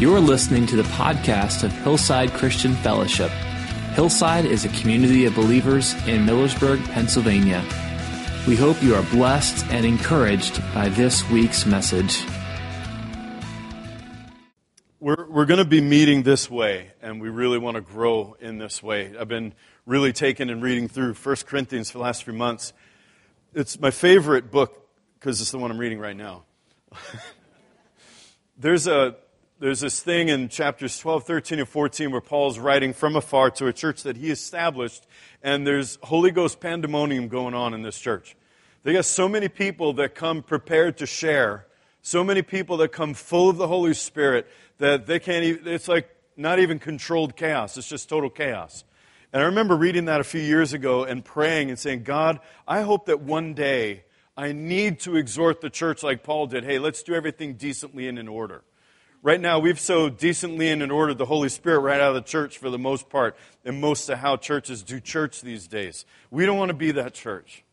You're listening to the podcast of Hillside Christian Fellowship. Hillside is a community of believers in Millersburg, Pennsylvania. We hope you are blessed and encouraged by this week's message. We're going to be meeting this way, and we really want to grow in this way. I've been really taking and reading through 1 Corinthians for the last few months. It's my favorite book because it's the one I'm reading right now. There's this thing in chapters 12, 13, and 14 where Paul's writing from afar to a church that he established, and there's Holy Ghost pandemonium going on in this church. They got so many people that come prepared to share, so many people that come full of the Holy Spirit that they can't even, it's like not even controlled chaos, it's just total chaos. And I remember reading that a few years ago and praying and saying, God, I hope that one day I need to exhort the church like Paul did. Hey, let's do everything decently and in order. Right now, we've so decently and in order the Holy Spirit right out of the church for the most part, and most of how churches do church these days. We don't want to be that church.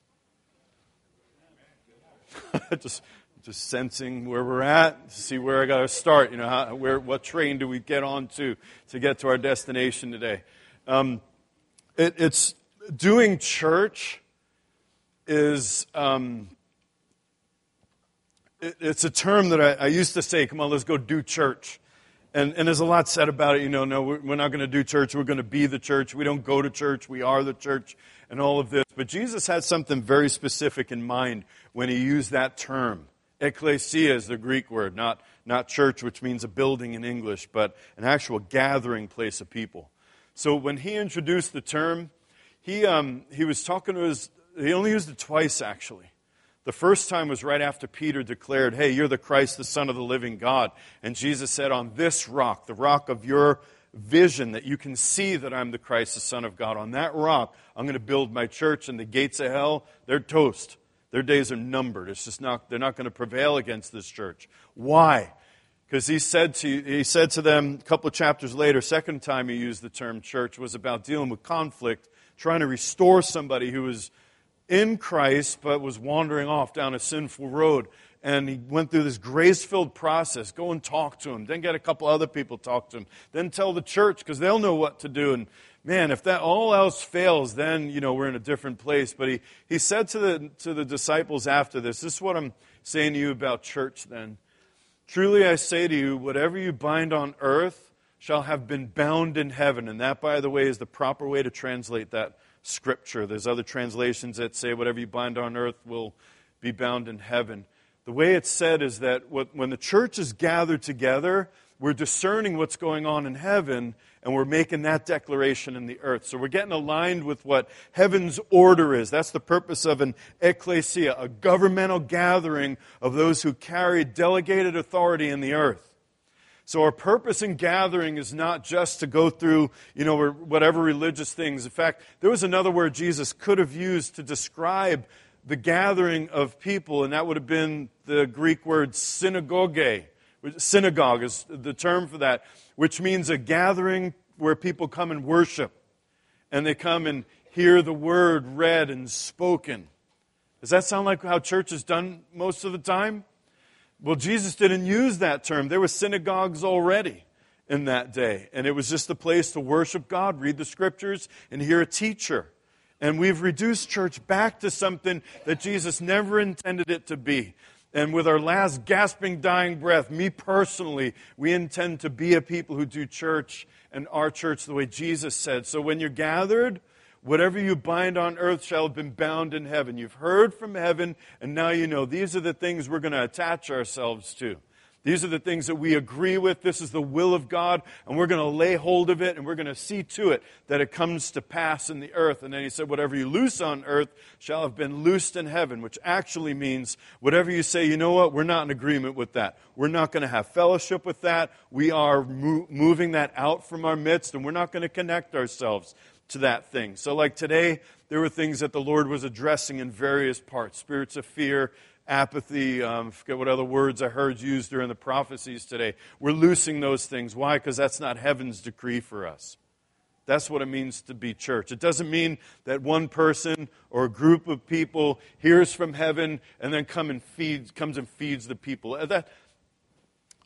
just sensing where we're at, see where I got to start. You know, what train do we get on to get to our destination today? It's doing church is. It's a term that I used to say, come on, let's go do church. And there's a lot said about it. You know, no, we're not going to do church. We're going to be the church. We don't go to church. We are the church and all of this. But Jesus had something very specific in mind when he used that term. Ekklesia is the Greek word, not church, which means a building in English, but an actual gathering place of people. So when he introduced the term, he was talking to he only used it twice, actually. The first time was right after Peter declared, hey, you're the Christ, the Son of the living God. And Jesus said, on this rock, the rock of your vision, that you can see that I'm the Christ, the Son of God, on that rock, I'm going to build my church, and the gates of hell, they're toast. Their days are numbered. They're not going to prevail against this church. Why? Because he said to them a couple of chapters later, second time he used the term church, was about dealing with conflict, trying to restore somebody who was in Christ, but was wandering off down a sinful road. And he went through this grace-filled process. Go and talk to him. Then get a couple other people talk to him. Then tell the church, because they'll know what to do. And man, if that all else fails, then, you know, we're in a different place. But he said to the disciples after this is what I'm saying to you about church then. Truly I say to you, whatever you bind on earth shall have been bound in heaven. And that, by the way, is the proper way to translate that Scripture. There's other translations that say whatever you bind on earth will be bound in heaven. The way it's said is that when the church is gathered together, we're discerning what's going on in heaven, and we're making that declaration in the earth. So we're getting aligned with what heaven's order is. That's the purpose of an ekklesia, a governmental gathering of those who carry delegated authority in the earth. So our purpose in gathering is not just to go through, you know, whatever religious things. In fact, there was another word Jesus could have used to describe the gathering of people, and that would have been the Greek word synagogue. Synagogue is the term for that, which means a gathering where people come and worship, and they come and hear the word read and spoken. Does that sound like how church is done most of the time? Well, Jesus didn't use that term. There were synagogues already in that day. And it was just a place to worship God, read the Scriptures, and hear a teacher. And we've reduced church back to something that Jesus never intended it to be. And with our last gasping, dying breath, me personally, we intend to be a people who do church and our church the way Jesus said. So when you're gathered, whatever you bind on earth shall have been bound in heaven. You've heard from heaven, and now you know these are the things we're going to attach ourselves to. These are the things that we agree with. This is the will of God, and we're going to lay hold of it, and we're going to see to it that it comes to pass in the earth. And then he said, whatever you loose on earth shall have been loosed in heaven, which actually means whatever you say, you know what, we're not in agreement with that. We're not going to have fellowship with that. We are moving that out from our midst, and we're not going to connect ourselves to that thing. So like today, there were things that the Lord was addressing in various parts. Spirits of fear, apathy, forget what other words I heard used during the prophecies today. We're loosing those things. Why? Because that's not heaven's decree for us. That's what it means to be church. It doesn't mean that one person or a group of people hears from heaven and then comes and feeds the people.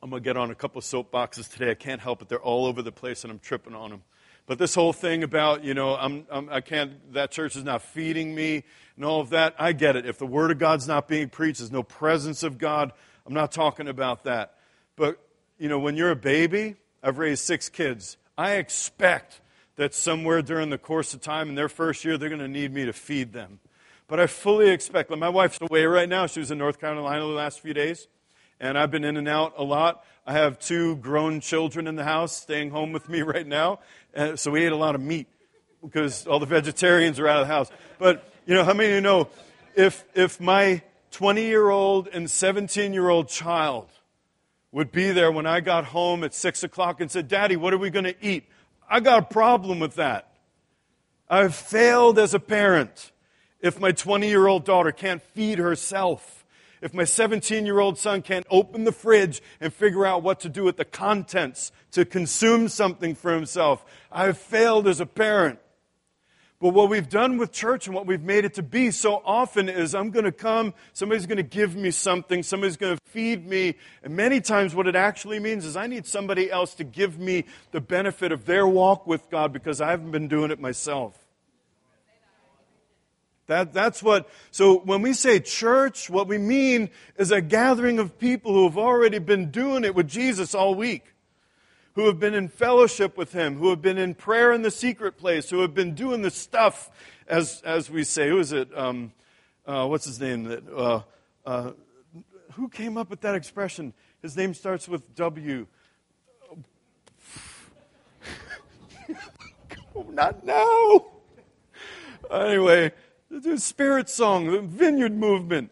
I'm going to get on a couple of soapboxes today. I can't help it. They're all over the place, and I'm tripping on them. But this whole thing about, I can't, that church is not feeding me and all of that, I get it. If the Word of God's not being preached, there's no presence of God, I'm not talking about that. But, when you're a baby, I've raised 6 kids. I expect that somewhere during the course of time in their first year, they're going to need me to feed them. But I fully expect, my wife's away right now. She was in North Carolina the last few days. And I've been in and out a lot. I have 2 grown children in the house staying home with me right now. So we ate a lot of meat because all the vegetarians are out of the house. But, how many of you know, if my 20-year-old and 17-year-old child would be there when I got home at 6 o'clock and said, Daddy, what are we going to eat? I got a problem with that. I've failed as a parent if my 20-year-old daughter can't feed herself. If my 17-year-old son can't open the fridge and figure out what to do with the contents to consume something for himself, I've failed as a parent. But what we've done with church and what we've made it to be so often is I'm going to come, somebody's going to give me something, somebody's going to feed me, and many times what it actually means is I need somebody else to give me the benefit of their walk with God because I haven't been doing it myself. That's what, so when we say church, what we mean is a gathering of people who have already been doing it with Jesus all week, who have been in fellowship with Him, who have been in prayer in the secret place, who have been doing the stuff, as we say. Who is it? What's his name? Who came up with that expression? His name starts with W. Not now. Anyway. The Spirit song, the Vineyard movement.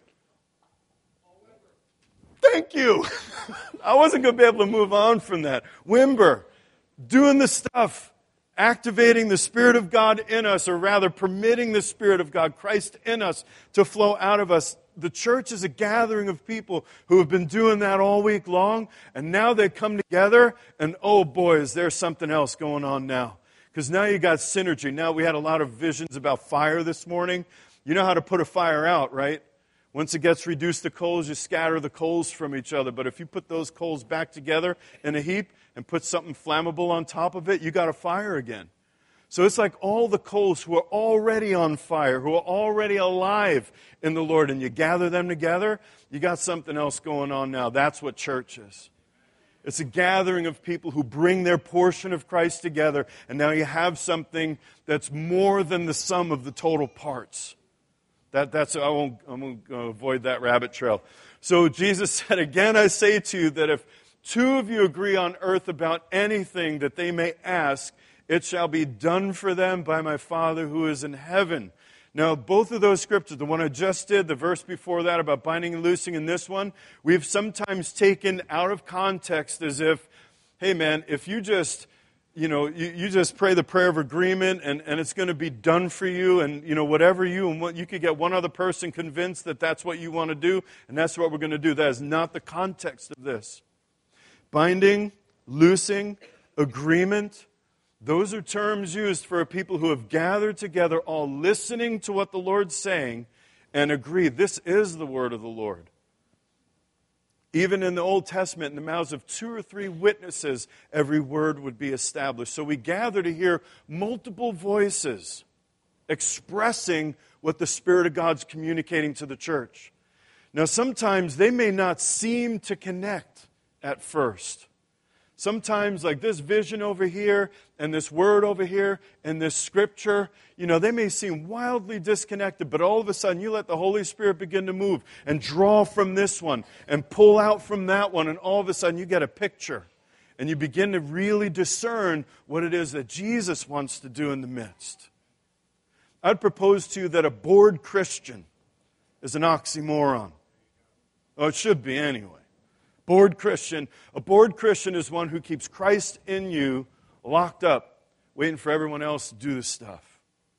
Thank you. I wasn't going to be able to move on from that. Wimber, doing the stuff, activating the Spirit of God in us, or rather permitting the Spirit of God, Christ in us, to flow out of us. The church is a gathering of people who have been doing that all week long, and now they come together, and oh boy, is there something else going on now. Because now you got synergy. Now we had a lot of visions about fire this morning. You know how to put a fire out, right? Once it gets reduced to coals, you scatter the coals from each other. But if you put those coals back together in a heap and put something flammable on top of it, you got a fire again. So it's like all the coals who are already on fire, who are already alive in the Lord, and you gather them together, you got something else going on now. That's what church is. It's a gathering of people who bring their portion of Christ together, and now you have something that's more than the sum of the total parts. I won't avoid that rabbit trail. So Jesus said, again, I say to you that if 2 of you agree on earth about anything that they may ask, it shall be done for them by my Father who is in heaven. Now, both of those scriptures, the one I just did, the verse before that about binding and loosing, and this one, we've sometimes taken out of context as if, hey man, if you just, you just pray the prayer of agreement and it's going to be done for you, and whatever you could get one other person convinced that that's what you want to do, and that's what we're going to do. That is not the context of this. Binding, loosing, agreement, those are terms used for people who have gathered together, all listening to what the Lord's saying, and agree, this is the word of the Lord. Even in the Old Testament, in the mouths of 2 or 3 witnesses, every word would be established. So we gather to hear multiple voices expressing what the Spirit of God's communicating to the church. Now, sometimes they may not seem to connect at first. Sometimes, like this vision over here, and this word over here, and this scripture, they may seem wildly disconnected, but all of a sudden you let the Holy Spirit begin to move and draw from this one and pull out from that one, and all of a sudden you get a picture. And you begin to really discern what it is that Jesus wants to do in the midst. I'd propose to you that a bored Christian is an oxymoron. Oh, it should be anyway. Bored Christian. A bored Christian is one who keeps Christ in you locked up, waiting for everyone else to do the stuff.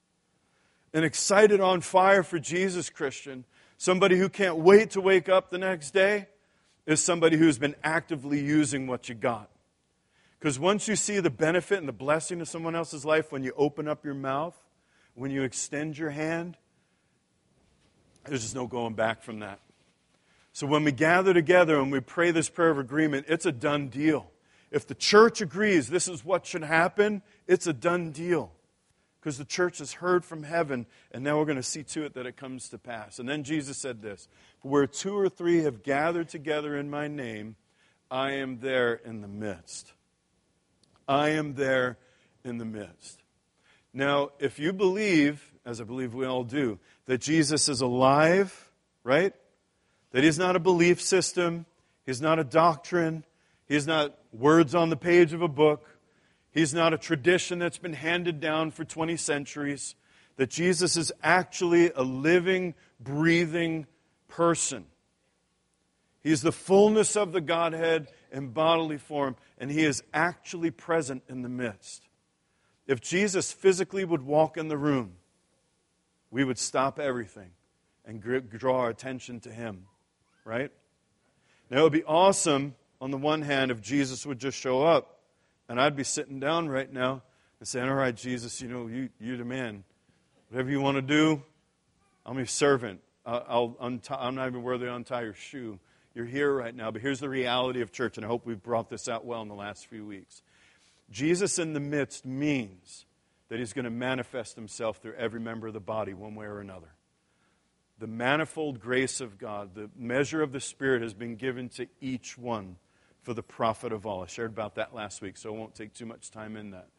An excited, on fire for Jesus Christian, somebody who can't wait to wake up the next day, is somebody who's been actively using what you got. Because once you see the benefit and the blessing of someone else's life, when you open up your mouth, when you extend your hand, there's just no going back from that. So when we gather together and we pray this prayer of agreement, it's a done deal. If the church agrees this is what should happen, it's a done deal. Because the church has heard from heaven, and now we're going to see to it that it comes to pass. And then Jesus said this, where 2 or 3 have gathered together in my name, I am there in the midst. I am there in the midst. Now, if you believe, as I believe we all do, that Jesus is alive, right? That He's not a belief system, He's not a doctrine, He's not words on the page of a book, He's not a tradition that's been handed down for 20 centuries, that Jesus is actually a living, breathing person. He's the fullness of the Godhead in bodily form, and He is actually present in the midst. If Jesus physically would walk in the room, we would stop everything and draw our attention to Him, right? Now, it would be awesome, on the one hand, if Jesus would just show up, and I'd be sitting down right now and saying, all right, Jesus, you're the man. Whatever you want to do, I'm your servant. I'm not even worthy to untie your shoe. You're here right now. But here's the reality of church, and I hope we've brought this out well in the last few weeks. Jesus in the midst means that He's going to manifest Himself through every member of the body one way or another. The manifold grace of God, the measure of the Spirit has been given to each one for the profit of all. I shared about that last week, so I won't take too much time in that.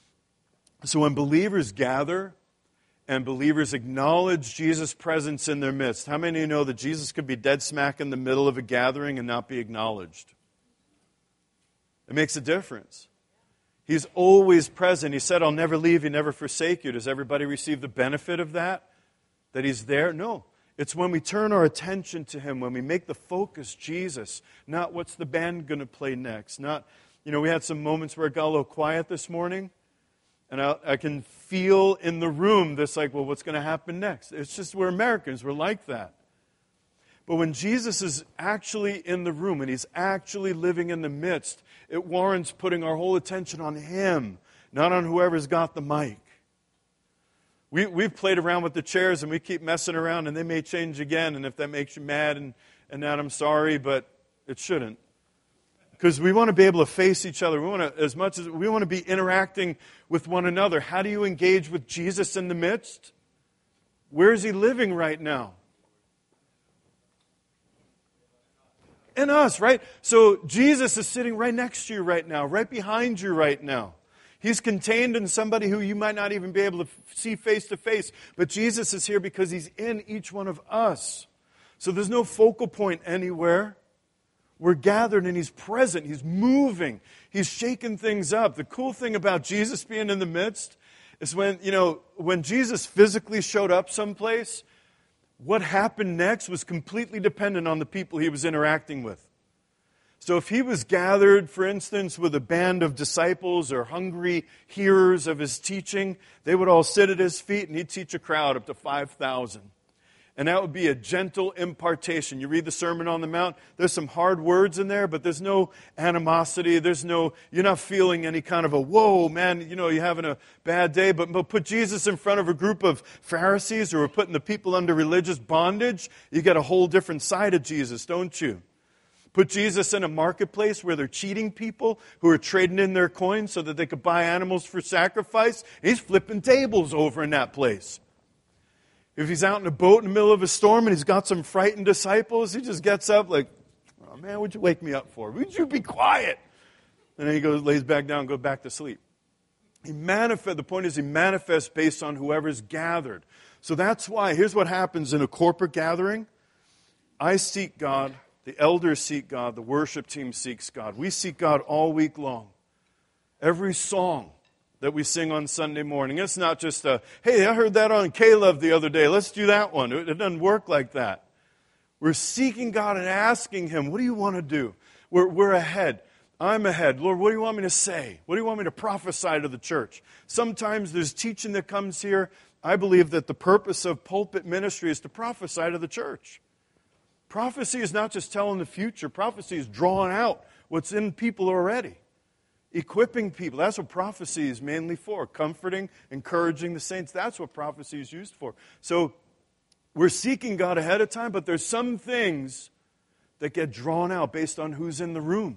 So when believers gather and believers acknowledge Jesus' presence in their midst, how many of you know that Jesus could be dead smack in the middle of a gathering and not be acknowledged? It makes a difference. He's always present. He said, I'll never leave you, never forsake you. Does everybody receive the benefit of that? That He's there? No. It's when we turn our attention to Him, when we make the focus Jesus, not what's the band going to play next. Not, we had some moments where it got a little quiet this morning, and I can feel in the room this what's going to happen next? It's just we're Americans, we're like that. But when Jesus is actually in the room and He's actually living in the midst, it warrants putting our whole attention on Him, not on whoever's got the mic. We've played around with the chairs and we keep messing around and they may change again, and if that makes you mad and that, I'm sorry, but it shouldn't. Because we want to be able to face each other. We want to be interacting with one another. How do you engage with Jesus in the midst? Where is He living right now? In us, right? So Jesus is sitting right next to you right now, right behind you right now. He's contained in somebody who you might not even be able to see face to face. But Jesus is here because He's in each one of us. So there's no focal point anywhere. We're gathered and He's present. He's moving. He's shaking things up. The cool thing about Jesus being in the midst is when Jesus physically showed up someplace, what happened next was completely dependent on the people He was interacting with. So if He was gathered, for instance, with a band of disciples or hungry hearers of His teaching, they would all sit at His feet and He'd teach a crowd up to 5,000. And that would be a gentle impartation. You read the Sermon on the Mount, there's some hard words in there, but there's no animosity. You're not feeling any kind of a, whoa, man, you're having a bad day. But put Jesus in front of a group of Pharisees who are putting the people under religious bondage, you get a whole different side of Jesus, don't you? Put Jesus in a marketplace where they're cheating people who are trading in their coins so that they could buy animals for sacrifice. He's flipping tables over in that place. If He's out in a boat in the middle of a storm and He's got some frightened disciples, He just gets up like, oh man, what'd you wake me up for? Would you be quiet? And then He goes, lays back down, goes back to sleep. The point is He manifests based on whoever's gathered. So that's why, here's what happens in a corporate gathering. I seek God. The elders seek God. The worship team seeks God. We seek God all week long. Every song that we sing on Sunday morning, it's not just hey, I heard that on K-Love the other day. Let's do that one. It doesn't work like that. We're seeking God and asking Him, what do you want to do? We're ahead. I'm ahead. Lord, what do you want me to say? What do you want me to prophesy to the church? Sometimes there's teaching that comes here. I believe that the purpose of pulpit ministry is to prophesy to the church. Prophecy is not just telling the future. Prophecy is drawing out what's in people already. Equipping people. That's what prophecy is mainly for. Comforting, encouraging the saints. That's what prophecy is used for. So we're seeking God ahead of time, but there's some things that get drawn out based on who's in the room.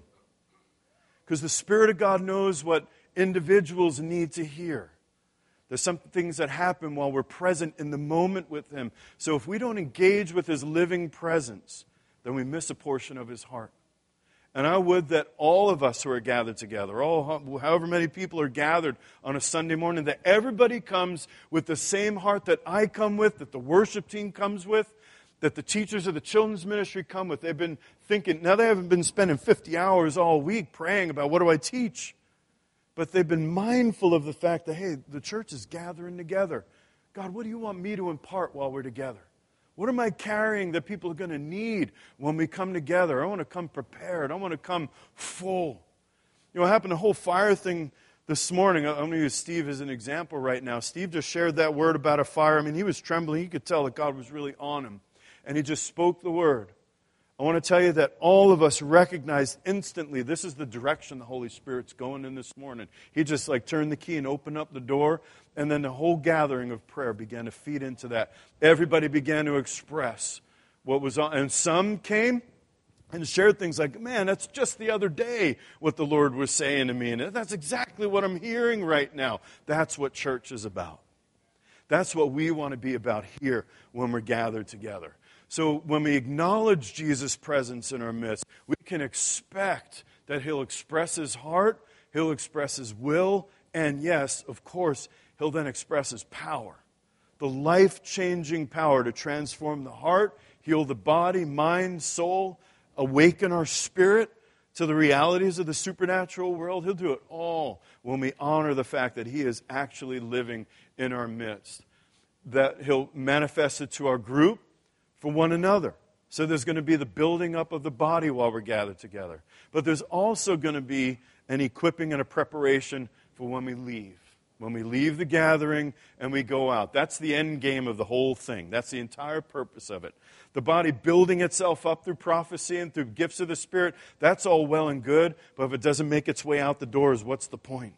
Because the Spirit of God knows what individuals need to hear. There's some things that happen while we're present in the moment with Him. So if we don't engage with His living presence, then we miss a portion of His heart. And I would that all of us who are gathered together, however many people are gathered on a Sunday morning, that everybody comes with the same heart that I come with, that the worship team comes with, that the teachers of the children's ministry come with. They've been thinking, now they haven't been spending 50 hours all week praying about what do I teach. But they've been mindful of the fact that, hey, the church is gathering together. God, what do you want me to impart while we're together? What am I carrying that people are going to need when we come together? I want to come prepared. I want to come full. You know, what happened, the whole fire thing this morning. I'm going to use Steve as an example right now. Steve just shared that word about a fire. I mean, he was trembling. He could tell that God was really on him. And he just spoke the word. I want to tell you that all of us recognized instantly this is the direction the Holy Spirit's going in this morning. He just turned the key and opened up the door, and then the whole gathering of prayer began to feed into that. Everybody began to express what was on. And some came and shared things like, man, that's just the other day what the Lord was saying to me. And that's exactly what I'm hearing right now. That's what church is about. That's what we want to be about here when we're gathered together. So when we acknowledge Jesus' presence in our midst, we can expect that He'll express His heart, He'll express His will, and yes, of course, He'll then express His power. The life-changing power to transform the heart, heal the body, mind, soul, awaken our spirit to the realities of the supernatural world. He'll do it all when we honor the fact that He is actually living in our midst. That He'll manifest it to our group, for one another. So there's going to be the building up of the body while we're gathered together. But there's also going to be an equipping and a preparation for when we leave. When we leave the gathering and we go out. That's the end game of the whole thing. That's the entire purpose of it. The body building itself up through prophecy and through gifts of the Spirit, that's all well and good. But if it doesn't make its way out the doors, what's the point?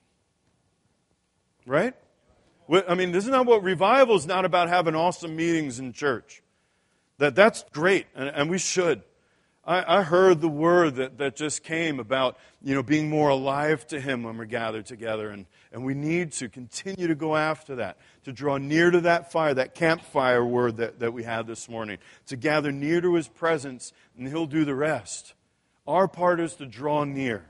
Right? I mean, isn't that what revival is not about having awesome meetings in church? That's great, and we should. I heard the word that just came about, being more alive to Him when we're gathered together, and we need to continue to go after that, to draw near to that fire, that campfire word that we had this morning, to gather near to His presence, and He'll do the rest. Our part is to draw near.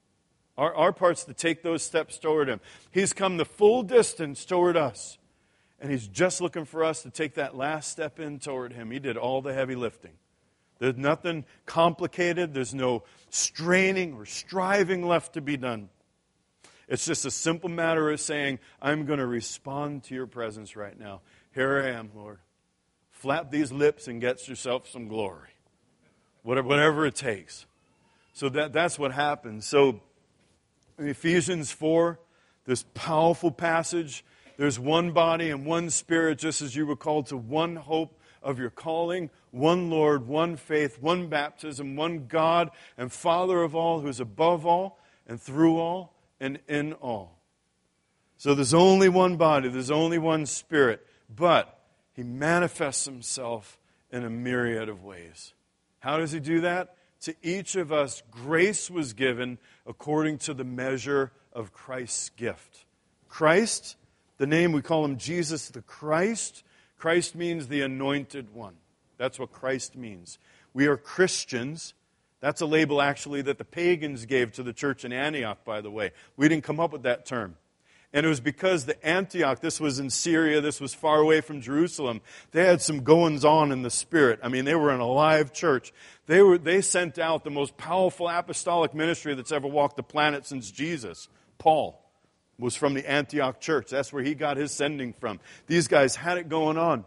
Our part's to take those steps toward Him. He's come the full distance toward us. And He's just looking for us to take that last step in toward Him. He did all the heavy lifting. There's nothing complicated. There's no straining or striving left to be done. It's just a simple matter of saying, I'm going to respond to Your presence right now. Here I am, Lord. Flap these lips and get yourself some glory. Whatever it takes. So that's what happens. So in Ephesians 4, this powerful passage, there's one body and one Spirit, just as you were called to one hope of your calling, one Lord, one faith, one baptism, one God and Father of all, who is above all and through all and in all. So there's only one body, there's only one Spirit, but He manifests Himself in a myriad of ways. How does He do that? To each of us, grace was given according to the measure of Christ's gift. Christ, the name, we call Him Jesus the Christ. Christ means the anointed one. That's what Christ means. We are Christians. That's a label actually that the pagans gave to the church in Antioch, by the way. We didn't come up with that term. And it was because the Antioch, this was in Syria, this was far away from Jerusalem, they had some goings-on in the Spirit. I mean, they were an alive church. They sent out the most powerful apostolic ministry that's ever walked the planet since Jesus, Paul. Was from the Antioch church. That's where he got his sending from. These guys had it going on.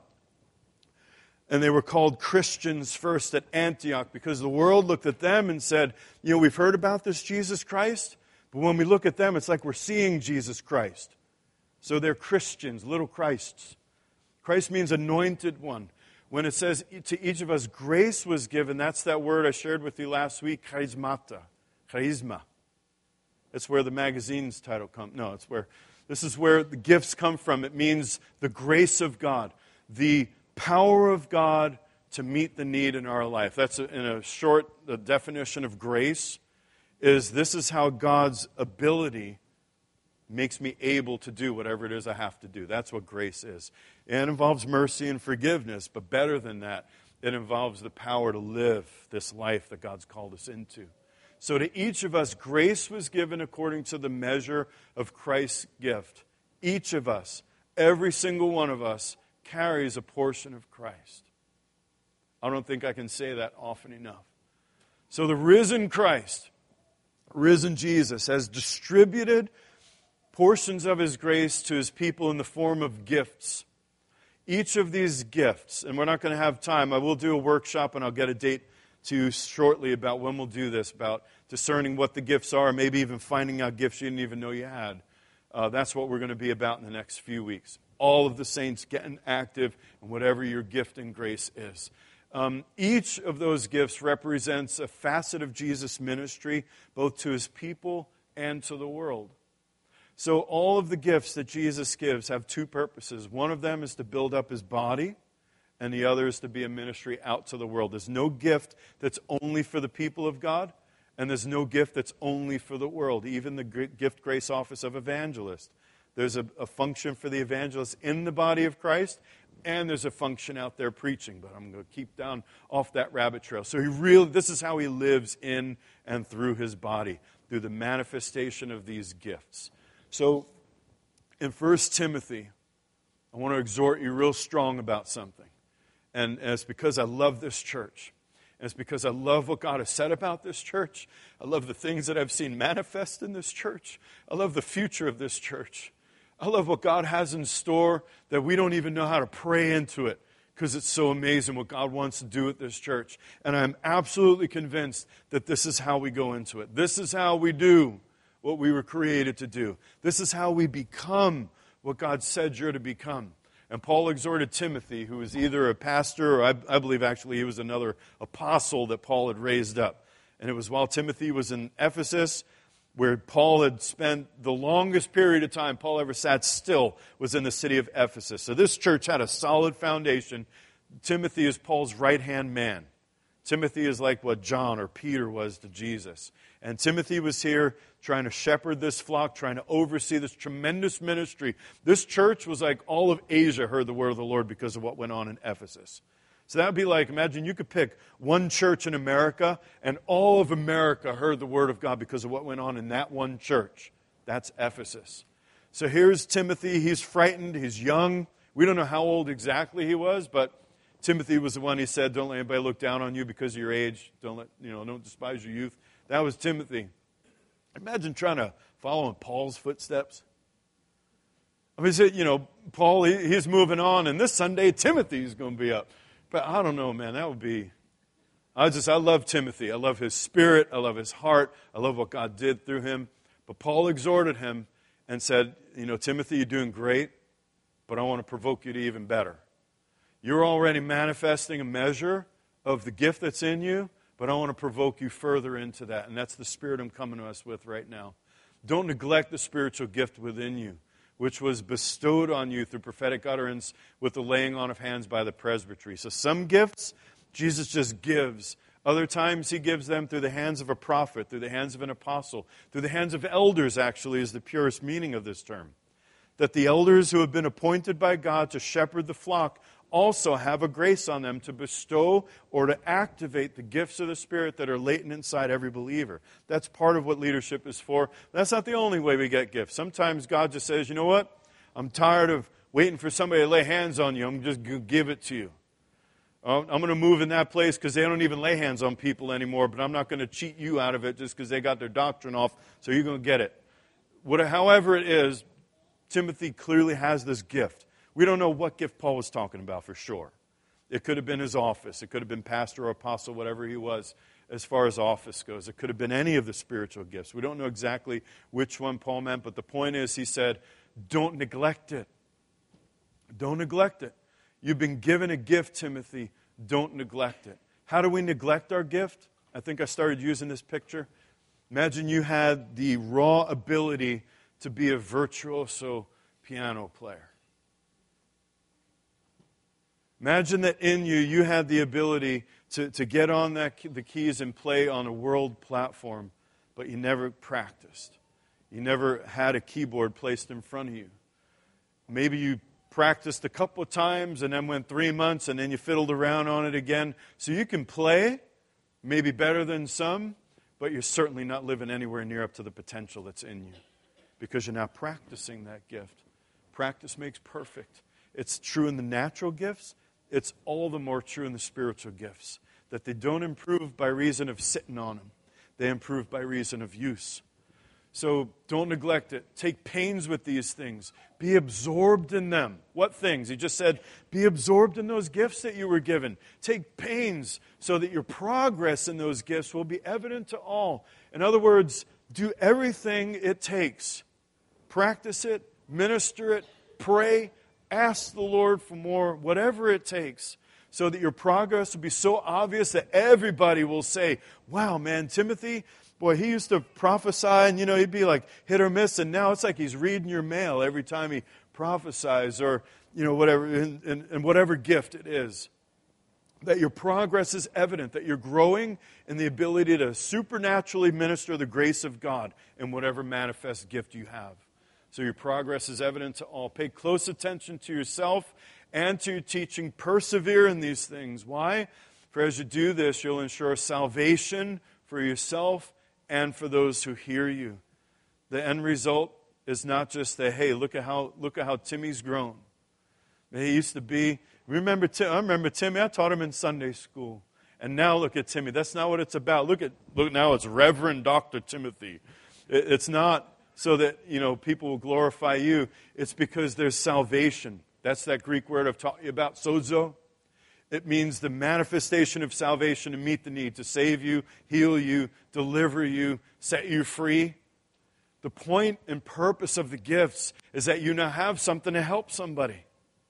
And they were called Christians first at Antioch because the world looked at them and said, we've heard about this Jesus Christ, but when we look at them, it's like we're seeing Jesus Christ. So they're Christians, little Christs. Christ means anointed one. When it says to each of us grace was given, that's that word I shared with you last week, charismata, charisma. It's where the magazine's title comes. No, this is where the gifts come from. It means the grace of God, the power of God to meet the need in our life. That's in a short, the definition of grace is this is how God's ability makes me able to do whatever it is I have to do. That's what grace is. And it involves mercy and forgiveness, but better than that, it involves the power to live this life that God's called us into. So to each of us, grace was given according to the measure of Christ's gift. Each of us, every single one of us, carries a portion of Christ. I don't think I can say that often enough. So the risen Christ, risen Jesus, has distributed portions of His grace to His people in the form of gifts. Each of these gifts, and we're not going to have time, I will do a workshop and I'll get a date to you shortly about when we'll do this, about discerning what the gifts are, maybe even finding out gifts you didn't even know you had. That's what we're going to be about in the next few weeks. All of the saints getting active in whatever your gift and grace is. Each of those gifts represents a facet of Jesus' ministry, both to His people and to the world. So all of the gifts that Jesus gives have two purposes. One of them is to build up His body, and the other is to be a ministry out to the world. There's no gift that's only for the people of God, and there's no gift that's only for the world. Even the gift grace office of evangelist. There's a function for the evangelist in the body of Christ, and there's a function out there preaching. But I'm going to keep down off that rabbit trail. So this is how He lives in and through His body, through the manifestation of these gifts. So in 1 Timothy, I want to exhort you real strong about something. And it's because I love this church. And it's because I love what God has said about this church. I love the things that I've seen manifest in this church. I love the future of this church. I love what God has in store that we don't even know how to pray into it because it's so amazing what God wants to do at this church. And I'm absolutely convinced that this is how we go into it. This is how we do what we were created to do. This is how we become what God said you're to become. And Paul exhorted Timothy, who was either a pastor or I believe actually he was another apostle that Paul had raised up. And it was while Timothy was in Ephesus, where Paul had spent the longest period of time Paul ever sat still, was in the city of Ephesus. So this church had a solid foundation. Timothy is Paul's right-hand man. Timothy is like what John or Peter was to Jesus. And Timothy was here trying to shepherd this flock, trying to oversee this tremendous ministry. This church was like all of Asia heard the word of the Lord because of what went on in Ephesus. So that would be like, imagine you could pick one church in America, and all of America heard the word of God because of what went on in that one church. That's Ephesus. So here's Timothy. He's frightened. He's young. We don't know how old exactly he was, but Timothy was the one he said, don't let anybody look down on you because of your age. Don't despise your youth. That was Timothy. Imagine trying to follow in Paul's footsteps. I mean, Paul, he's moving on, and this Sunday, Timothy's going to be up. But I don't know, man, that would be... I love Timothy. I love his spirit. I love his heart. I love what God did through him. But Paul exhorted him and said, Timothy, you're doing great, but I want to provoke you to even better. You're already manifesting a measure of the gift that's in you, but I want to provoke you further into that. And that's the spirit I'm coming to us with right now. Don't neglect the spiritual gift within you, which was bestowed on you through prophetic utterance with the laying on of hands by the presbytery. So some gifts, Jesus just gives. Other times He gives them through the hands of a prophet, through the hands of an apostle, through the hands of elders, actually, is the purest meaning of this term. That the elders who have been appointed by God to shepherd the flock also have a grace on them to bestow or to activate the gifts of the Spirit that are latent inside every believer. That's part of what leadership is for. That's not the only way we get gifts. Sometimes God just says, you know what? I'm tired of waiting for somebody to lay hands on you. I'm just going to give it to you. I'm going to move in that place because they don't even lay hands on people anymore, but I'm not going to cheat you out of it just because they got their doctrine off, so you're going to get it. However it is, Timothy clearly has this gift. We don't know what gift Paul was talking about for sure. It could have been his office. It could have been pastor or apostle, whatever he was as far as office goes. It could have been any of the spiritual gifts. We don't know exactly which one Paul meant, but the point is, he said, don't neglect it. Don't neglect it. You've been given a gift, Timothy. Don't neglect it. How do we neglect our gift? I think I started using this picture. Imagine you had the raw ability to be a virtuoso piano player. Imagine that in you, you had the ability to get on the keys and play on a world platform, but you never practiced. You never had a keyboard placed in front of you. Maybe you practiced a couple of times and then went 3 months and then you fiddled around on it again. So you can play, maybe better than some, but you're certainly not living anywhere near up to the potential that's in you because you're not practicing that gift. Practice makes perfect. It's true in the natural gifts. It's all the more true in the spiritual gifts, that they don't improve by reason of sitting on them. They improve by reason of use. So don't neglect it. Take pains with these things. Be absorbed in them. What things? He just said, be absorbed in those gifts that you were given. Take pains so that your progress in those gifts will be evident to all. In other words, do everything it takes. Practice it, minister it, pray, ask the Lord for more, whatever it takes, so that your progress will be so obvious that everybody will say, wow, man, Timothy, boy, he used to prophesy, and, he'd be like hit or miss, and now it's like he's reading your mail every time he prophesies, or, whatever, in whatever gift it is. That your progress is evident, that you're growing in the ability to supernaturally minister the grace of God in whatever manifest gift you have. So your progress is evident to all. Pay close attention to yourself and to your teaching. Persevere in these things. Why? For as you do this, you'll ensure salvation for yourself and for those who hear you. The end result is not just that, hey, look at how Timmy's grown. He used to be, I remember Timmy, I taught him in Sunday school. And now look at Timmy. That's not what it's about. Look now it's Reverend Dr. Timothy. It's not so that, people will glorify you. It's because there's salvation. That's that Greek word I've taught you about, sozo. It means the manifestation of salvation to meet the need, to save you, heal you, deliver you, set you free. The point and purpose of the gifts is that you now have something to help somebody.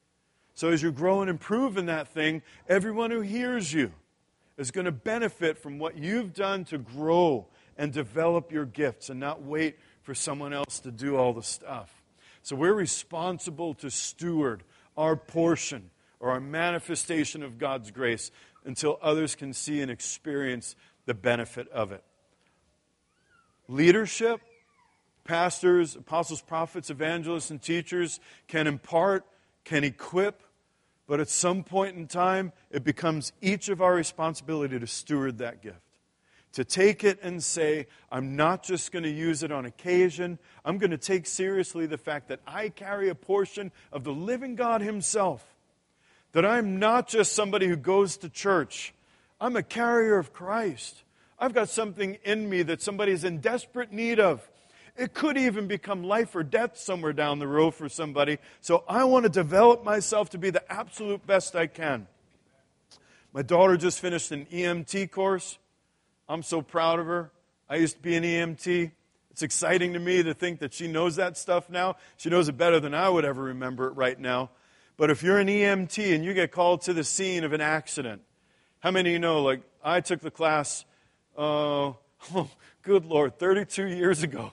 So as you grow and improve in that thing, everyone who hears you is going to benefit from what you've done to grow and develop your gifts and not wait for someone else to do all the stuff. So we're responsible to steward our portion or our manifestation of God's grace until others can see and experience the benefit of it. Leadership, pastors, apostles, prophets, evangelists, and teachers can impart, can equip, but at some point in time, it becomes each of our responsibility to steward that gift. To take it and say, I'm not just going to use it on occasion. I'm going to take seriously the fact that I carry a portion of the living God Himself. That I'm not just somebody who goes to church. I'm a carrier of Christ. I've got something in me that somebody's in desperate need of. It could even become life or death somewhere down the road for somebody. So I want to develop myself to be the absolute best I can. My daughter just finished an EMT course. I'm so proud of her. I used to be an EMT. It's exciting to me to think that she knows that stuff now. She knows it better than I would ever remember it right now. But if you're an EMT and you get called to the scene of an accident, how many of you know, like, I took the class, good Lord, 32 years ago.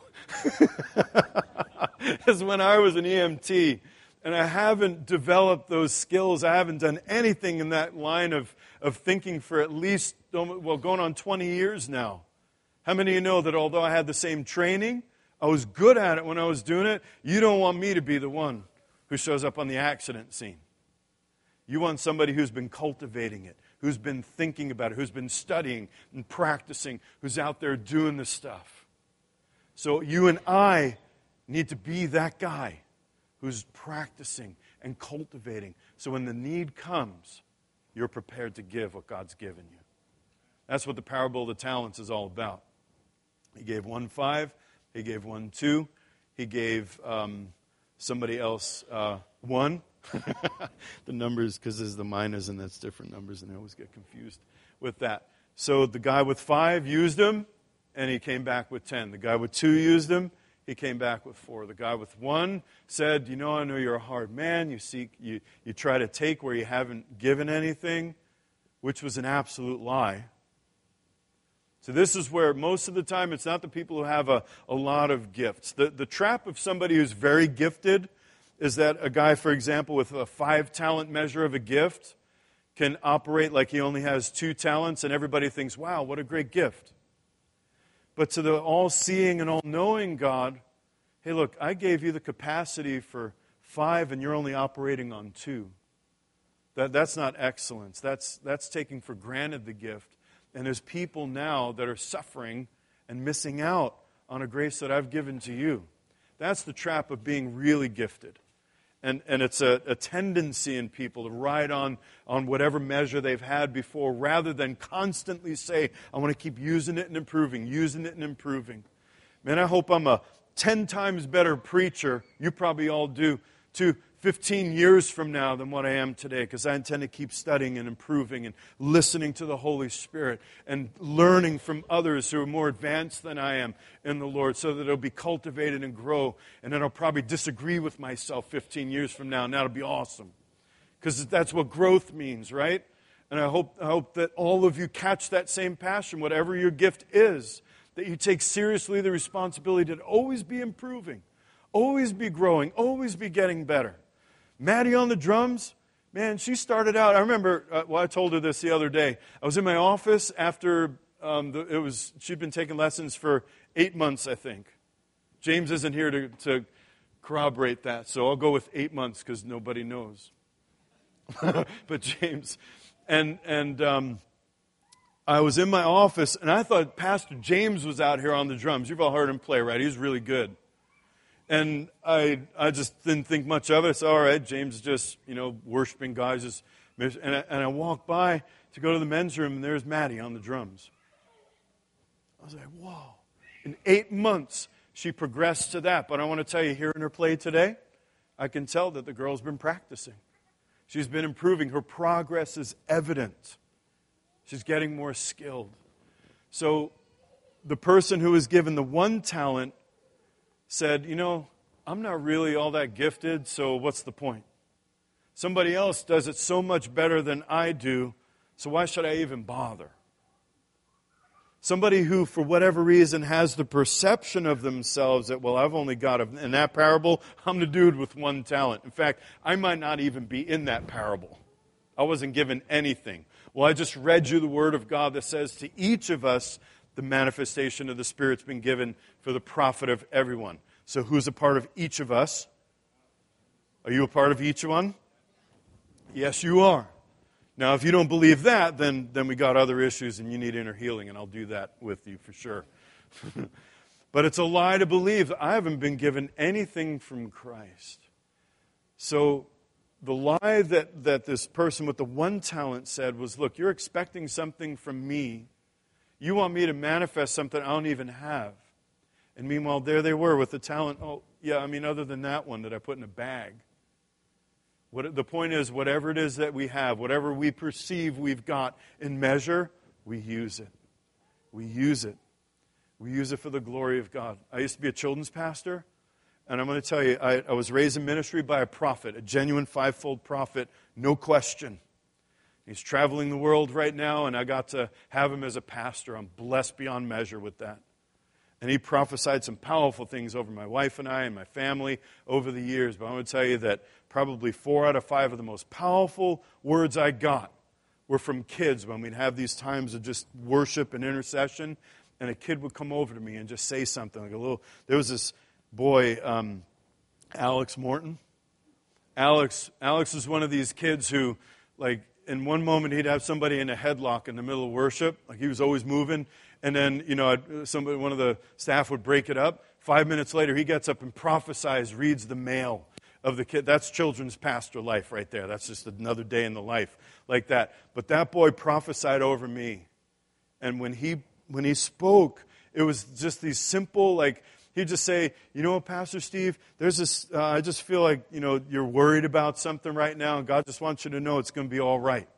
That's when I was an EMT. And I haven't developed those skills. I haven't done anything in that line of thinking for at least, going on 20 years now. How many of you know that although I had the same training, I was good at it when I was doing it? You don't want me to be the one who shows up on the accident scene. You want somebody who's been cultivating it, who's been thinking about it, who's been studying and practicing, who's out there doing the stuff. So you and I need to be that guy who's practicing and cultivating. So when the need comes, you're prepared to give what God's given you. That's what the parable of the talents is all about. He gave 1 5. He gave 1 2. He gave somebody else 1. The numbers, because there's the minors and that's different numbers, and I always get confused with that. So the guy with 5 used them, and he came back with 10. The guy with 2 used them. He came back with 4. The guy with 1 said, I know you're a hard man. You try to take where you haven't given anything, which was an absolute lie. So this is where most of the time it's not the people who have a lot of gifts. The trap of somebody who's very gifted is that a guy, for example, with a 5-talent measure of a gift, can operate like he only has 2 talents, and everybody thinks, wow, what a great gift. But to the all-seeing and all-knowing God, hey, look, I gave you the capacity for 5, and you're only operating on 2. That's not excellence. That's taking for granted the gift. And there's people now that are suffering and missing out on a grace that I've given to you. That's the trap of being really gifted. And it's a tendency in people to ride on whatever measure they've had before, rather than constantly say, I want to keep using it and improving, using it and improving. Man, I hope I'm a 10 times better preacher, you probably all do, to 15 years from now than what I am today, because I intend to keep studying and improving and listening to the Holy Spirit and learning from others who are more advanced than I am in the Lord, so that it'll be cultivated and grow, and then I'll probably disagree with myself 15 years from now, and that'll be awesome, because that's what growth means, right? And I hope that all of you catch that same passion, whatever your gift is, that you take seriously the responsibility to always be improving, always be growing, always be getting better. Maddie on the drums, man, she started out, I remember, I told her this the other day. I was in my office after she'd been taking lessons for 8 months, I think. James isn't here to corroborate that, so I'll go with 8 months because nobody knows. But James, and I was in my office, and I thought Pastor James was out here on the drums. You've all heard him play, right? He's really good. And I just didn't think much of it. I said, all right, James is just, worshiping God. And I walked by to go to the men's room, and there's Maddie on the drums. I was like, whoa. In 8 months, she progressed to that. But I want to tell you, hearing her play today, I can tell that the girl's been practicing. She's been improving. Her progress is evident. She's getting more skilled. So the person who was given the 1 talent said, I'm not really all that gifted, so what's the point? Somebody else does it so much better than I do, so why should I even bother? Somebody who, for whatever reason, has the perception of themselves that, well, I've only got, in that parable, I'm the dude with 1 talent. In fact, I might not even be in that parable. I wasn't given anything. Well, I just read you the Word of God that says to each of us, the manifestation of the Spirit's been given for the profit of everyone. So who's a part of each of us? Are you a part of each one? Yes, you are. Now, if you don't believe that, then we got other issues and you need inner healing, and I'll do that with you for sure. But it's a lie to believe that I haven't been given anything from Christ. So the lie that this person with the 1 talent said was, look, you're expecting something from me. You want me to manifest something I don't even have. And meanwhile, there they were with the talent. Oh, yeah, other than that one that I put in a bag. The point is, whatever it is that we have, whatever we perceive we've got in measure, we use it. We use it. We use it for the glory of God. I used to be a children's pastor, and I'm going to tell you, I was raised in ministry by a prophet, a genuine 5-fold prophet, no question. He's traveling the world right now, and I got to have him as a pastor. I'm blessed beyond measure with that. And he prophesied some powerful things over my wife and I and my family over the years. But I want to tell you that probably 4 out of 5 of the most powerful words I got were from kids when we'd have these times of just worship and intercession. And a kid would come over to me and just say something. There was this boy, Alex Morton. Alex is one of these kids who, in one moment, he'd have somebody in a headlock in the middle of worship. He was always moving. And then, one of the staff would break it up. 5 minutes later, he gets up and prophesies, reads the mail of the kid. That's children's pastor life right there. That's just another day in the life like that. But that boy prophesied over me. And when he spoke, it was just these simple, he'd just say, Pastor Steve, there's this, I just feel like, you're worried about something right now, and God just wants you to know it's going to be all right.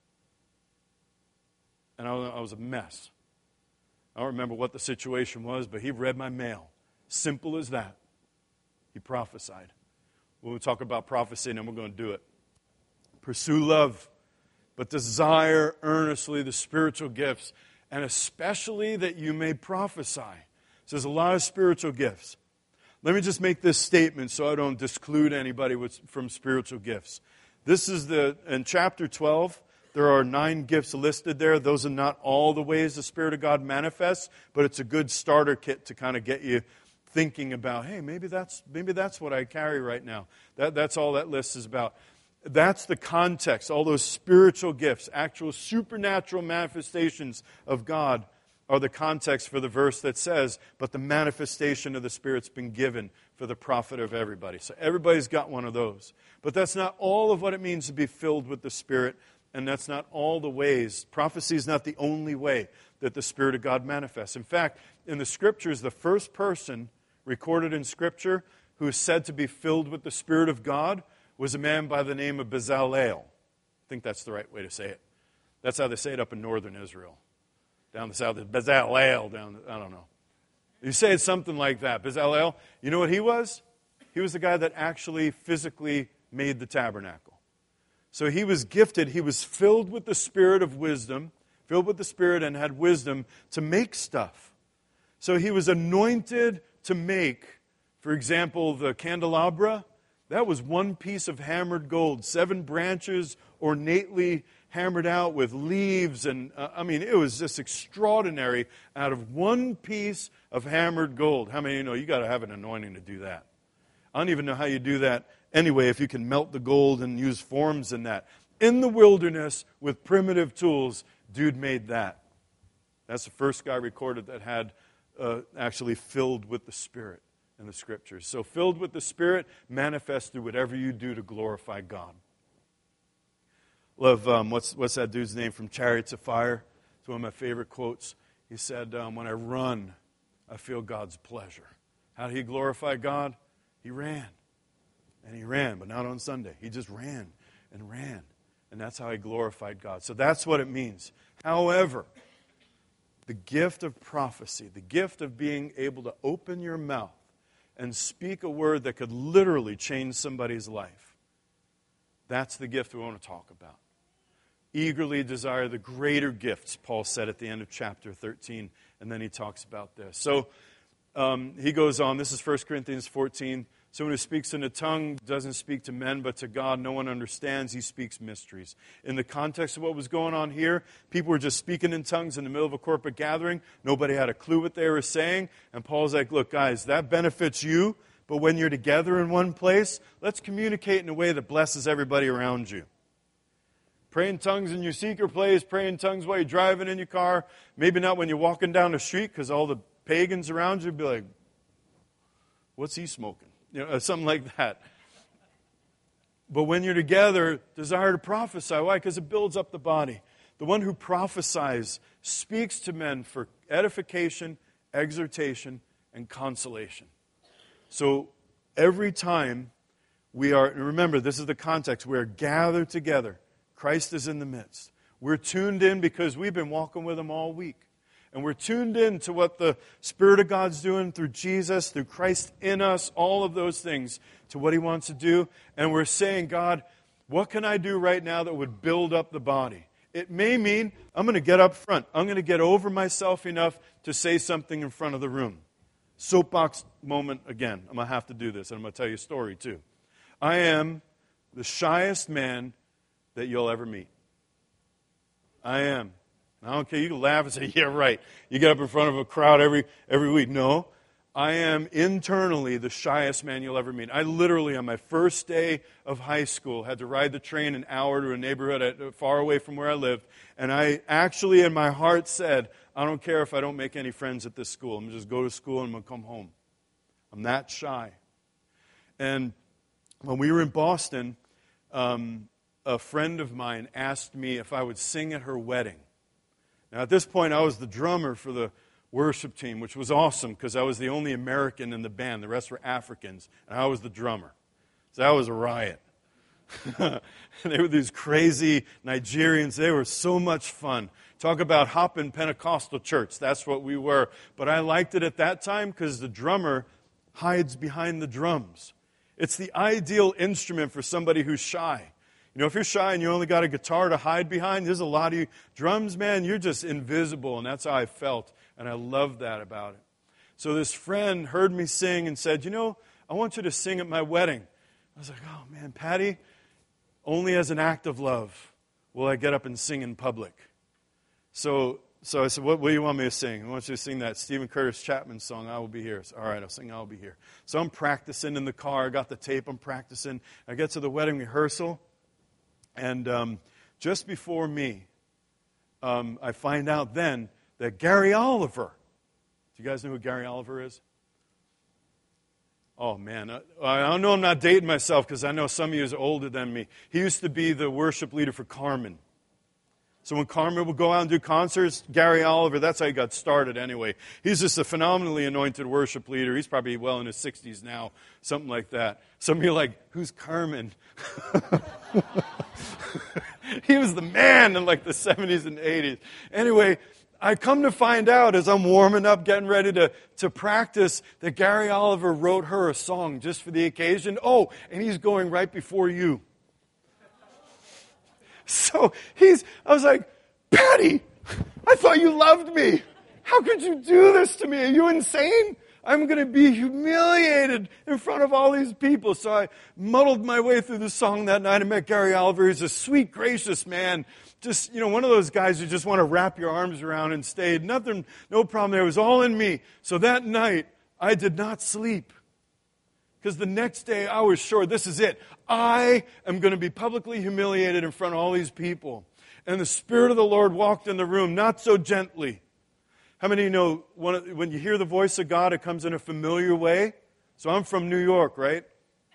And I was a mess. I don't remember what the situation was, but he read my mail. Simple as that. He prophesied. We'll talk about prophecy, and then we're going to do it. Pursue love, but desire earnestly the spiritual gifts, and especially that you may prophesy. So there's a lot of spiritual gifts. Let me just make this statement so I don't disclude anybody from spiritual gifts. This is in chapter 12, There are 9 gifts listed there. Those are not all the ways the Spirit of God manifests, but it's a good starter kit to kind of get you thinking about, hey, maybe that's what I carry right now. That's all that list is about. That's the context. All those spiritual gifts, actual supernatural manifestations of God, are the context for the verse that says, but the manifestation of the Spirit's been given for the profit of everybody. So everybody's got one of those. But that's not all of what it means to be filled with the Spirit, and that's not all the ways. Prophecy is not the only way that the Spirit of God manifests. In fact, in the Scriptures, the first person recorded in Scripture who is said to be filled with the Spirit of God was a man by the name of Bezalel. I think that's the right way to say it. That's how they say it up in northern Israel. Down the south, Bezalel. I don't know. You say it something like that. Bezalel, you know what he was? He was the guy that actually physically made the tabernacle. So he was gifted. He was filled with the spirit of wisdom, filled with the Spirit and had wisdom to make stuff. So he was anointed to make, for example, the candelabra. That was one piece of hammered gold, 7 branches ornately hammered out with leaves. And it was just extraordinary out of one piece of hammered gold. How many of you know you got to have an anointing to do that? I don't even know how you do that anyway, if you can melt the gold and use forms in that. In the wilderness with primitive tools, dude made that. That's the first guy recorded that had actually filled with the Spirit in the Scriptures. So filled with the Spirit manifests through whatever you do to glorify God. Love, what's that dude's name from Chariots of Fire? It's one of my favorite quotes. He said, when I run, I feel God's pleasure. How did he glorify God? He ran. And he ran, but not on Sunday. He just ran and ran. And that's how he glorified God. So that's what it means. However, the gift of prophecy, the gift of being able to open your mouth and speak a word that could literally change somebody's life, that's the gift we want to talk about. Eagerly desire the greater gifts, Paul said at the end of chapter 13, and then he talks about this. So he goes on, this is 1 Corinthians 14. Someone who speaks in a tongue doesn't speak to men, but to God. No one understands. He speaks mysteries. In the context of what was going on here, people were just speaking in tongues in the middle of a corporate gathering. Nobody had a clue what they were saying. And Paul's like, look, guys, that benefits you, but when you're together in one place, let's communicate in a way that blesses everybody around you. Pray in tongues in your secret place. Pray in tongues while you're driving in your car. Maybe not when you're walking down the street, because all the pagans around you will be like, what's he smoking? Something like that. But when you're together, desire to prophesy. Why? Because it builds up the body. The one who prophesies speaks to men for edification, exhortation, and consolation. So every time we are, and remember, this is the context, we are gathered together. Christ is in the midst. We're tuned in because we've been walking with Him all week. And we're tuned in to what the Spirit of God's doing through Jesus, through Christ in us, all of those things, to what He wants to do. And we're saying, God, what can I do right now that would build up the body? It may mean I'm going to get up front. I'm going to get over myself enough to say something in front of the room. Soapbox moment again. I'm going to have to do this, and I'm going to tell you a story too. I am the shyest man that you'll ever meet. I am. I don't care. You can laugh and say, yeah, right. You get up in front of a crowd every week. No, I am internally the shyest man you'll ever meet. I literally, on my first day of high school, had to ride the train an hour to a neighborhood far away from where I lived. And I actually, in my heart, said, I don't care if I don't make any friends at this school. I'm going to just go to school and I'm going to come home. I'm that shy. And when we were in Boston, a friend of mine asked me if I would sing at her wedding. Now, at this point, I was the drummer for the worship team, which was awesome because I was the only American in the band. The rest were Africans, and I was the drummer. So that was a riot. They were these crazy Nigerians. They were so much fun. Talk about hopping Pentecostal church. That's what we were. But I liked it at that time because the drummer hides behind the drums. It's the ideal instrument for somebody who's shy. You know, if you're shy and you only got a guitar to hide behind, there's a lot of you. Drums, man, you're just invisible, and that's how I felt, and I loved that about it. So this friend heard me sing and said, you know, I want you to sing at my wedding. I was like, oh, man, Patty, only as an act of love. will I get up and sing in public? So I said, what do you want me to sing? I want you to sing that Stephen Curtis Chapman song, I Will Be Here. So, all right, I'll sing I Will Be Here. So I'm practicing in the car. I got the tape. I'm practicing. I get to the wedding rehearsal. And just before me, I find out then that Gary Oliver, do you guys know who Gary Oliver is? Oh, man. I know I'm not dating myself because I know some of you are older than me. He used to be the worship leader for Carmen. So when Carmen would go out and do concerts, Gary Oliver, that's how he got started anyway. He's just a phenomenally anointed worship leader. He's probably well in his 60s now, something like that. Some of you are like, who's Carmen? He was the man in like the 70s and 80s. Anyway, I come to find out as I'm warming up, getting ready to practice, that Gary Oliver wrote her a song just for the occasion. Oh, and he's going right before you. So I was like, Patty, I thought you loved me. How could you do this to me? Are you insane? I'm going to be humiliated in front of all these people. So I muddled my way through the song that night. I met Gary Oliver. He's a sweet, gracious man. Just, one of those guys who just want to wrap your arms around and stay. Nothing, no problem there. It was all in me. So that night, I did not sleep. Because the next day, I was sure, this is it. I am going to be publicly humiliated in front of all these people. And the Spirit of the Lord walked in the room, not so gently. How many of you know when you hear the voice of God, it comes in a familiar way? So I'm from New York, right?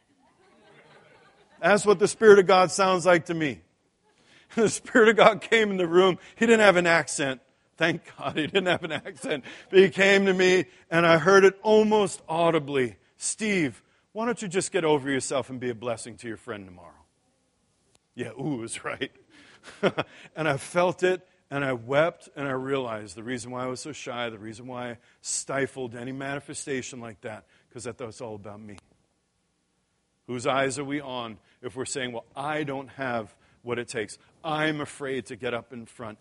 That's what the Spirit of God sounds like to me. The Spirit of God came in the room. He didn't have an accent. Thank God he didn't have an accent. But he came to me, and I heard it almost audibly. Steve, why don't you just get over yourself and be a blessing to your friend tomorrow? Yeah, ooh is right. And I felt it, and I wept, and I realized the reason why I was so shy, the reason why I stifled any manifestation like that, because I thought it was all about me. Whose eyes are we on if we're saying, well, I don't have what it takes. I'm afraid to get up in front.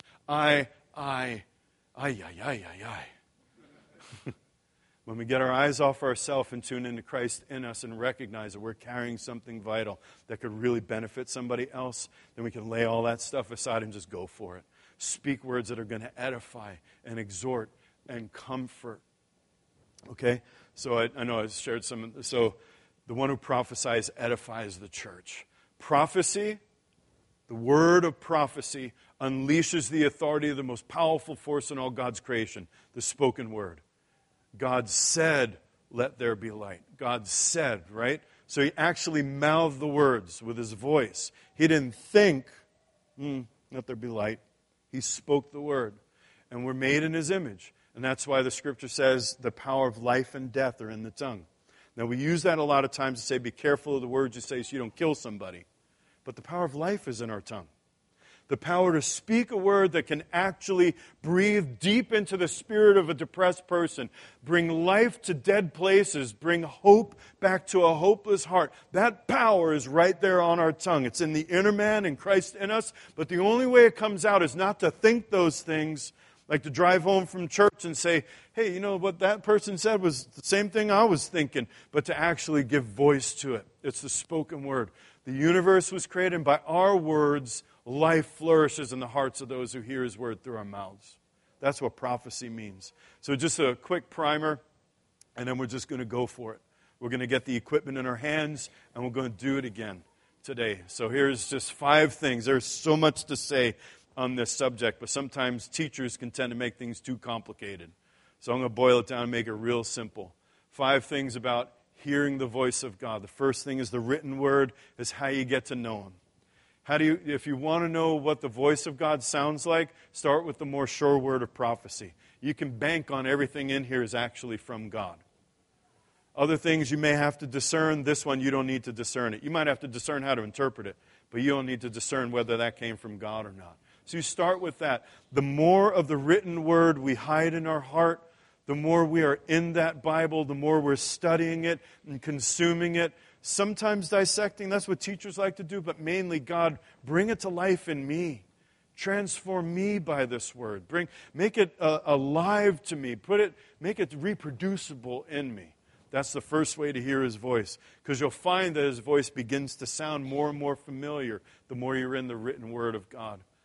When we get our eyes off ourselves and tune into Christ in us and recognize that we're carrying something vital that could really benefit somebody else, then we can lay all that stuff aside and just go for it. Speak words that are going to edify and exhort and comfort. Okay? So I know I shared some. So the one who prophesies edifies the church. Prophecy, the word of prophecy, unleashes the authority of the most powerful force in all God's creation, the spoken word. God said, let there be light. God said, right? So he actually mouthed the words with his voice. He didn't think, let there be light. He spoke the word. And we're made in his image. And that's why the scripture says the power of life and death are in the tongue. Now we use that a lot of times to say, be careful of the words you say so you don't kill somebody. But the power of life is in our tongue. The power to speak a word that can actually breathe deep into the spirit of a depressed person, bring life to dead places, bring hope back to a hopeless heart. That power is right there on our tongue. It's in the inner man and Christ in us, but the only way it comes out is not to think those things, like to drive home from church and say, hey, you know what that person said was the same thing I was thinking, but to actually give voice to it. It's the spoken word. The universe was created, and by our words, life flourishes in the hearts of those who hear his word through our mouths. That's what prophecy means. So just a quick primer, and then we're just going to go for it. We're going to get the equipment in our hands, and we're going to do it again today. So here's just 5 things. There's so much to say on this subject, but sometimes teachers can tend to make things too complicated. So I'm going to boil it down and make it real simple. 5 things about hearing the voice of God. The first thing is the written word is how you get to know him. If you want to know what the voice of God sounds like, start with the more sure word of prophecy. You can bank on everything in here is actually from God. Other things you may have to discern. This one, you don't need to discern it. You might have to discern how to interpret it, but you don't need to discern whether that came from God or not. So you start with that. The more of the written word we hide in our heart, the more we are in that Bible, the more we're studying it and consuming it. Sometimes dissecting, that's what teachers like to do, but mainly, God, bring it to life in me. Transform me by this word. Make it alive to me. Make it reproducible in me. That's the first way to hear his voice, because you'll find that his voice begins to sound more and more familiar the more you're in the written word of God.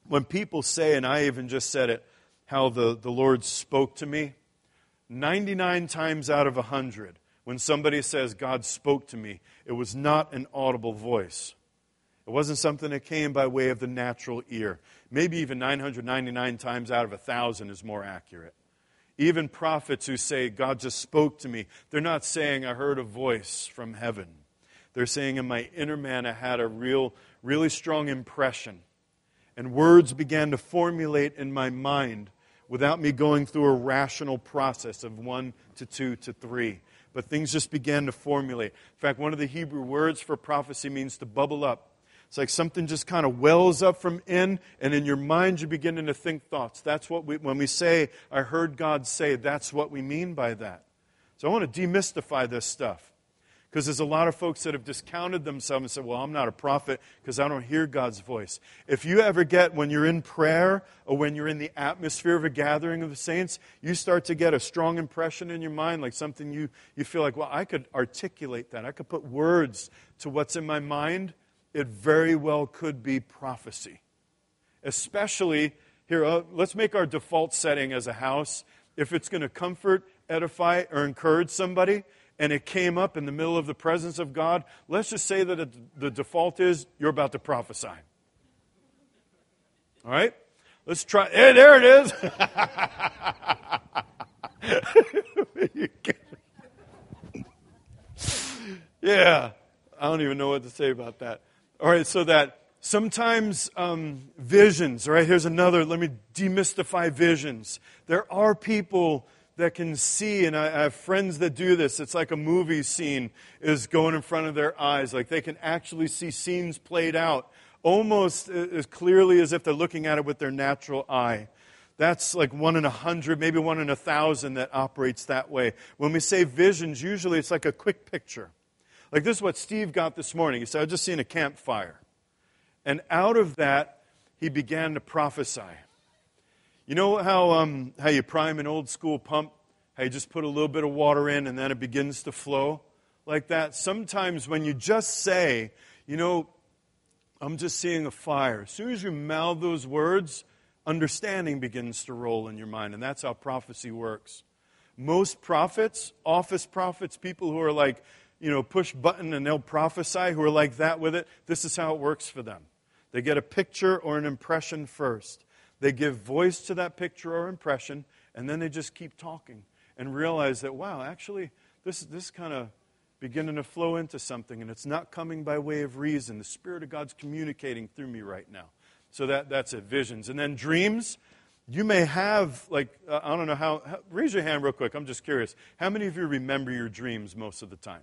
when people say, and I even just said it, how the Lord spoke to me, 99 times out of 100, when somebody says God spoke to me, it was not an audible voice. It wasn't something that came by way of the natural ear. Maybe even 999 times out of 1,000 is more accurate. Even prophets who say, God just spoke to me, they're not saying, I heard a voice from heaven. They're saying, in my inner man, I had a really strong impression. And words began to formulate in my mind without me going through a rational process of 1 to 2 to 3. But things just began to formulate. In fact, one of the Hebrew words for prophecy means to bubble up. It's like something just kind of wells up from in, and in your mind you're beginning to think thoughts. That's what when we say, I heard God say, that's what we mean by that. So I want to demystify this stuff. Because there's a lot of folks that have discounted themselves and said, well, I'm not a prophet because I don't hear God's voice. If you ever get, when you're in prayer or when you're in the atmosphere of a gathering of the saints, you start to get a strong impression in your mind, like something you feel like, well, I could articulate that. I could put words to what's in my mind. It very well could be prophecy. Especially, here, let's make our default setting as a house. If it's going to comfort, edify, or encourage somebody, and it came up in the middle of the presence of God, let's just say that the default is you're about to prophesy. All right? Let's try. Hey, there it is. Yeah. I don't even know what to say about that. All right, so that sometimes visions, all right, here's another, let me demystify visions. There are people that can see, and I have friends that do this. It's like a movie scene is going in front of their eyes. Like they can actually see scenes played out almost as clearly as if they're looking at it with their natural eye. That's like 1 in 100, maybe 1 in 1,000 that operates that way. When we say visions, usually it's like a quick picture. Like this is what Steve got this morning. He said, I was just seeing a campfire. And out of that, he began to prophesy. You know how you prime an old school pump? How you just put a little bit of water in and then it begins to flow? Like that. Sometimes when you just say, I'm just seeing a fire. As soon as you mouth those words, understanding begins to roll in your mind. And that's how prophecy works. Most prophets, office prophets, people who are like, push button and they'll prophesy, who are like that with it, this is how it works for them. They get a picture or an impression first. They give voice to that picture or impression, and then they just keep talking and realize that, wow, actually, this kind of beginning to flow into something, and it's not coming by way of reason. The Spirit of God's communicating through me right now. So that's it, visions. And then dreams, you may have, I don't know how, raise your hand real quick, I'm just curious. How many of you remember your dreams most of the time?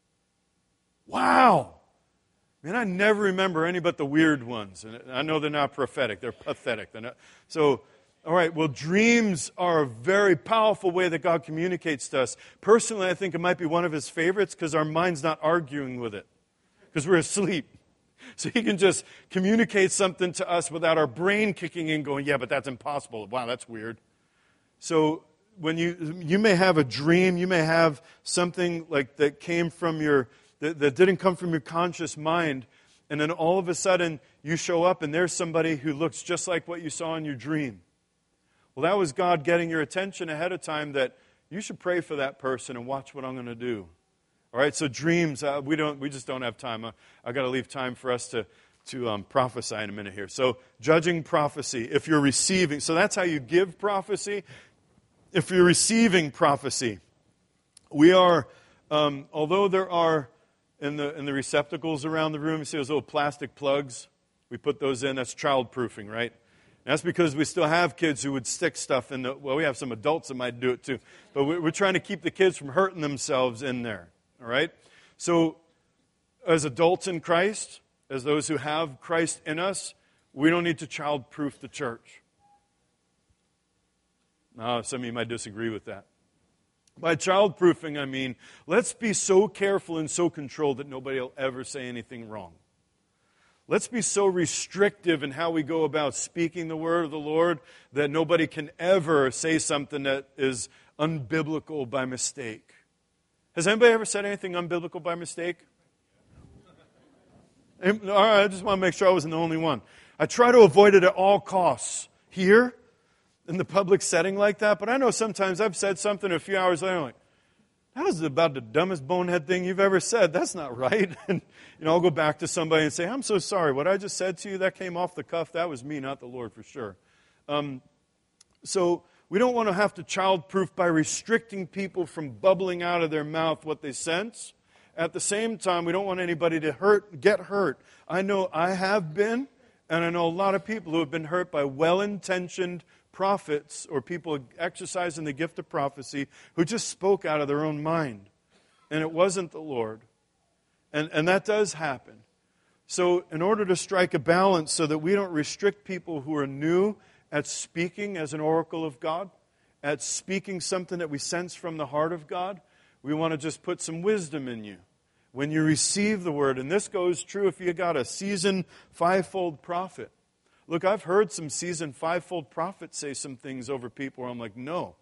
Wow! Man, I never remember any but the weird ones. And I know they're not prophetic, they're pathetic. So, all right, well, dreams are a very powerful way that God communicates to us. Personally, I think it might be one of His favorites because our mind's not arguing with it. Because we're asleep. So He can just communicate something to us without our brain kicking in going, yeah, but that's impossible. Wow, that's weird. So when you may have a dream, you may have something like that came from that didn't come from your conscious mind, and then all of a sudden you show up and there's somebody who looks just like what you saw in your dream. Well, that was God getting your attention ahead of time that you should pray for that person and watch what I'm going to do. All right, so dreams, we just don't have time. I've got to leave time for us to prophesy in a minute here. So judging prophecy, if you're receiving, so that's how you give prophecy. If you're receiving prophecy, we are, although there are in the receptacles around the room, you see those little plastic plugs? We put those in. That's child-proofing, right? And that's because we still have kids who would stick stuff in well, we have some adults that might do it too. But we're trying to keep the kids from hurting themselves in there, all right? So as adults in Christ, as those who have Christ in us, we don't need to child-proof the church. Now, some of you might disagree with that. By child-proofing, I mean, let's be so careful and so controlled that nobody will ever say anything wrong. Let's be so restrictive in how we go about speaking the word of the Lord that nobody can ever say something that is unbiblical by mistake. Has anybody ever said anything unbiblical by mistake? All right, I just want to make sure I wasn't the only one. I try to avoid it at all costs here in the public setting like that, but I know sometimes I've said something a few hours later, I'm like, that was about the dumbest bonehead thing you've ever said. That's not right. And I'll go back to somebody and say, I'm so sorry. What I just said to you, that came off the cuff. That was me, not the Lord, for sure. So we don't want to have to childproof by restricting people from bubbling out of their mouth what they sense. At the same time, we don't want anybody to get hurt. I know I have been, and I know a lot of people who have been hurt by well-intentioned prophets or people exercising the gift of prophecy who just spoke out of their own mind. And it wasn't the Lord. And that does happen. So in order to strike a balance so that we don't restrict people who are new at speaking as an oracle of God, at speaking something that we sense from the heart of God, we want to just put some wisdom in you. When you receive the word, and this goes true if you got a seasoned fivefold prophet. Look, I've heard some seasoned fivefold prophets say some things over people where I'm like, no.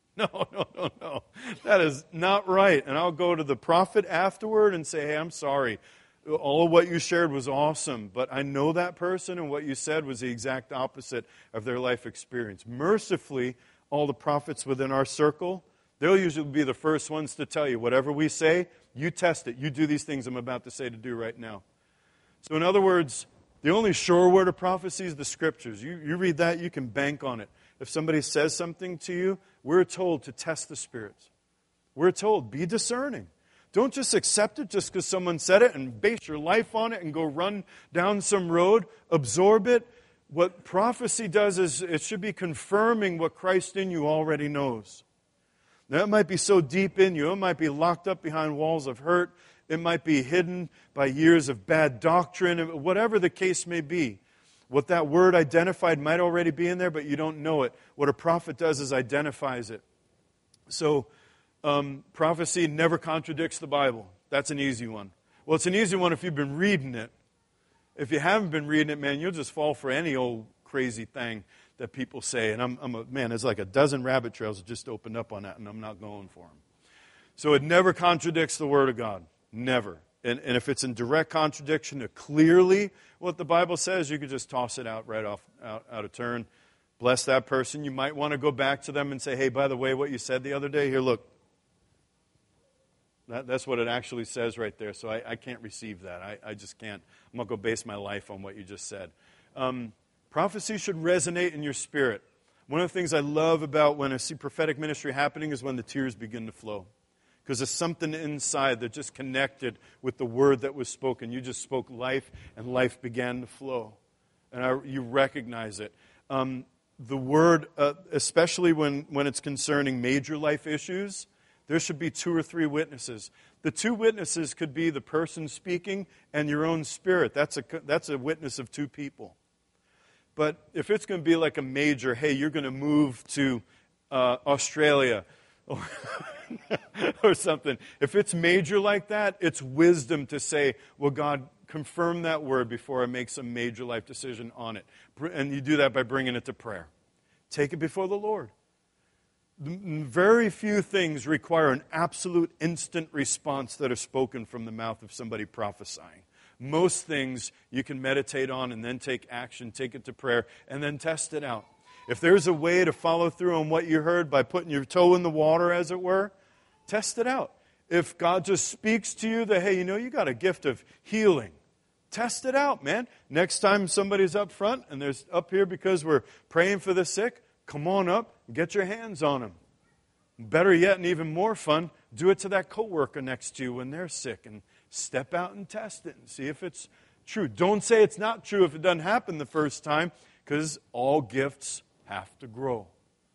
That is not right. And I'll go to the prophet afterward and say, hey, I'm sorry. All of what you shared was awesome, but I know that person and what you said was the exact opposite of their life experience. Mercifully, all the prophets within our circle, they'll usually be the first ones to tell you, whatever we say, you test it. You do these things I'm about to say to do right now. So in other words, the only sure word of prophecy is the Scriptures. You read that, you can bank on it. If somebody says something to you, we're told to test the spirits. We're told, be discerning. Don't just accept it just because someone said it and base your life on it and go run down some road. Absorb it. What prophecy does is it should be confirming what Christ in you already knows. That might be so deep in you. It might be locked up behind walls of hurt. It might be hidden by years of bad doctrine. Whatever the case may be. What that word identified might already be in there, but you don't know it. What a prophet does is identifies it. So, prophecy never contradicts the Bible. That's an easy one. Well, it's an easy one if you've been reading it. If you haven't been reading it, man, you'll just fall for any old crazy thing that people say. And there's like a dozen rabbit trails that just opened up on that, and I'm not going for them. So it never contradicts the Word of God. Never. And if it's in direct contradiction to clearly what the Bible says, you could just toss it out right out of turn. Bless that person. You might want to go back to them and say, hey, by the way, what you said the other day, here, look. That's what it actually says right there. So I can't receive that. I just can't. I'm not going to base my life on what you just said. Prophecy should resonate in your spirit. One of the things I love about when I see prophetic ministry happening is when the tears begin to flow. Because there's something inside that just connected with the word that was spoken. You just spoke life, and life began to flow. And you recognize it. The word, especially when it's concerning major life issues, there should be 2 or 3 witnesses. The 2 witnesses could be the person speaking and your own spirit. That's a witness of 2 people. But if it's going to be like a major, hey, you're going to move to Australia, or something. If it's major like that, it's wisdom to say, well, God, confirm that word before I make some major life decision on it. And you do that by bringing it to prayer. Take it before the Lord. Very few things require an absolute instant response that are spoken from the mouth of somebody prophesying. Most things you can meditate on and then take action, take it to prayer, and then test it out. If there's a way to follow through on what you heard by putting your toe in the water, as it were, test it out. If God just speaks to you that, hey, you got a gift of healing, test it out, man. Next time somebody's up front and they're up here because we're praying for the sick, come on up and get your hands on them. Better yet, and even more fun, do it to that coworker next to you when they're sick and step out and test it and see if it's true. Don't say it's not true if it doesn't happen the first time, because all gifts have to grow.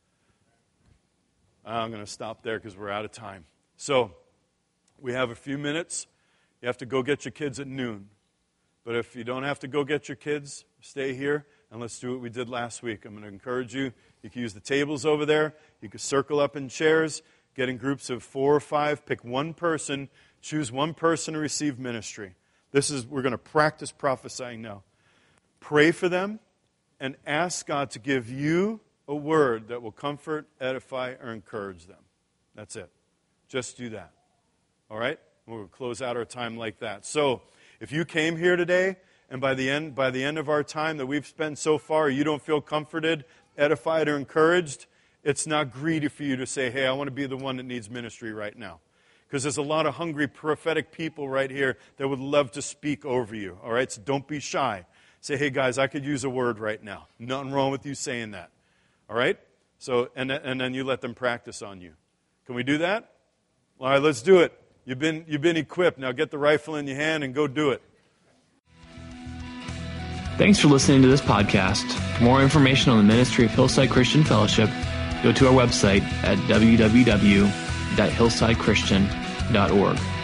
I'm going to stop there because we're out of time. So, we have a few minutes. You have to go get your kids at noon. But if you don't have to go get your kids, stay here and let's do what we did last week. I'm going to encourage you. You can use the tables over there. You can circle up in chairs, get in groups of 4 or 5, pick one person, choose one person to receive ministry. We're going to practice prophesying now. Pray for them. And ask God to give you a word that will comfort, edify, or encourage them. That's it. Just do that. All right? We'll close out our time like that. So, if you came here today and by the end of our time that we've spent so far, you don't feel comforted, edified, or encouraged, it's not greedy for you to say, hey, I want to be the one that needs ministry right now. Because there's a lot of hungry prophetic people right here that would love to speak over you. All right, so don't be shy. Say, hey guys, I could use a word right now. Nothing wrong with you saying that. All right? So, and then you let them practice on you. Can we do that? All right, let's do it. You've been equipped. Now get the rifle in your hand and go do it. Thanks for listening to this podcast. For more information on the ministry of Hillside Christian Fellowship, go to our website at www.hillsidechristian.org.